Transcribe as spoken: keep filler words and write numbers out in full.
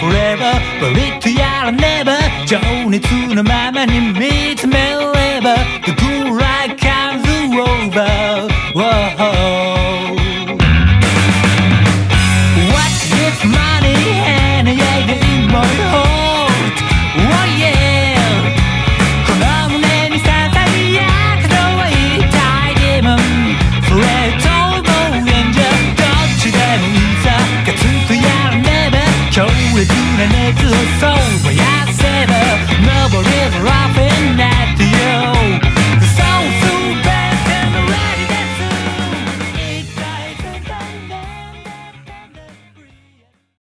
forever but it やらねば情熱のままに見つめれば The good life comes over